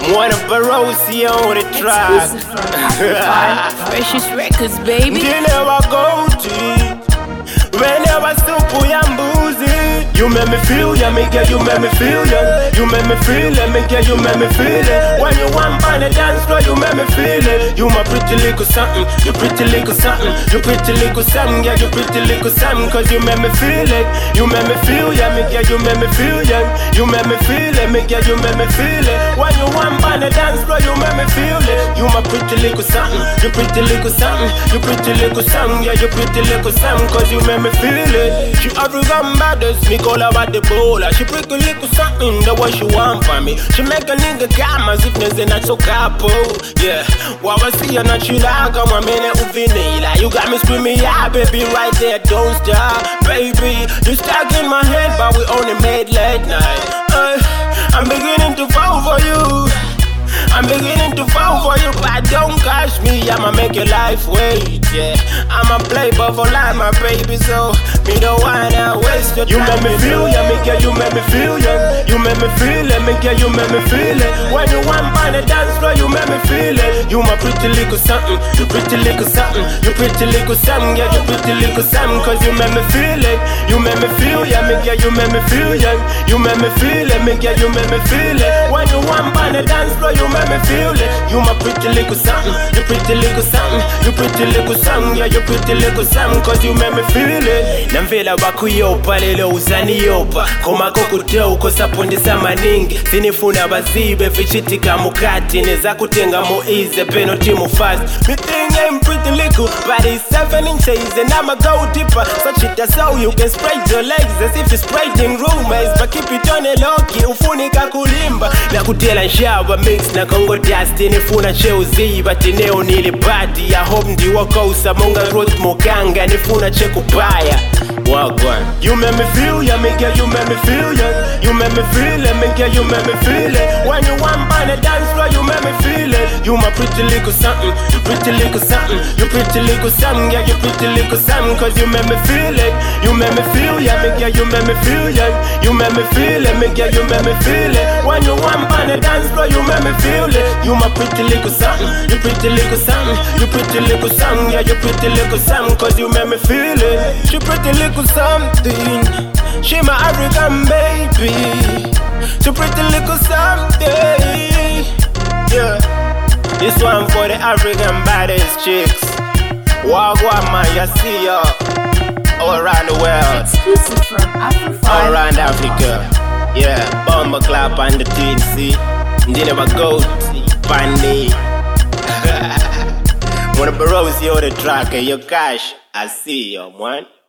One of Barosi on the track. Precious Records, baby. Ndinewa goti whenever supu ya mbuzi. You make me feel ya, me girl, you make me feel ya. You make me feel it, me girl, you make me feel it. When you want on the dance floor, you make me feel it. You my pretty little something, you pretty little something, you pretty little something, yeah, you pretty little something. Cause you make me feel it, you make me feel ya, me girl, you make me feel ya. You make me feel it, me girl, you make me feel it. When you want on the dance floor, you make me feel it. You my pretty little something, you pretty little something, you pretty little something, yeah, you pretty little something. Cause you make me feel it. She African baddest, me call her about the bowler. She pretty little something, the way she want for me. She make a nigga calm as if there's a not so capo. Yeah, what I see her not she like I'm a minute uvinila. You got me screaming, yeah, baby, right there, don't stop. Baby, you stuck in my head, but we only made late night. I'm beginning to fall for you. I'm beginning to fall for you, but don't catch me, I'ma make your life wait, yeah. I'ma play but for life, my baby, so me don't wanna waste your time. You make me feel ya, me girl, you make me feel ya. You make me feel it, me girl, you make me feel it. When you want on the dance floor, you make me feel it. You my pretty little something, you pretty little something, you pretty little something, yeah, you pretty little something. Cause you make me feel it, you make me feel ya, me girl, you make me feel ya. You make me feel it, me girl, you make me feel it. When you want on the dance floor, you make me feel it. You my pretty little something, you pretty little something, you pretty little something, yeah, you pretty little something. Cause you make me feel it. Namvela bakuyopa lelo uzaniyopa koma kokuteo ukosapondesa maningi. Sinifuna bazibe fichitika mukati neza kutenga muize penalty mu fast. Me thing ain't pretty little, but it's 7 inches and I'ma go deeper. Such it as so you can spread your legs as if you're spreading rumors, but keep it on a low-key. Ufunika kulimba na kutela nshawa mix na Congo dust. Nifuna cheuzi but neo nili body. I hope ndi wakausa monga road mokanga. Nifuna chekubaya wagwan. You make me feel ya, me girl, you make me feel ya. You make me feel it, me girl, you make me feel it. When you want on the dance floor, you make me feel it. You my pretty little something, you pretty little something, you pretty little something, yeah, you pretty little something. Cause you make me feel it, you make me feel ya, me girl, you make me feel ya. You make me feel it, me girl, you make me feel it. When you want on the dance floor, you make me feel it. You my pretty little something, you pretty little something, you pretty little something, yeah, you pretty little something. Cause you make me feel it. She pretty little something, she my African baby. She pretty little something, yeah. This one for the African baddest chicks. Wagwan man, you see ya all around the world. Exclusive from Africa. All around Africa, yeah. Bomber clap on the TNC. Ndinewa goti, Pandy. Wanna Barosi on the track, your cash, I see you, man.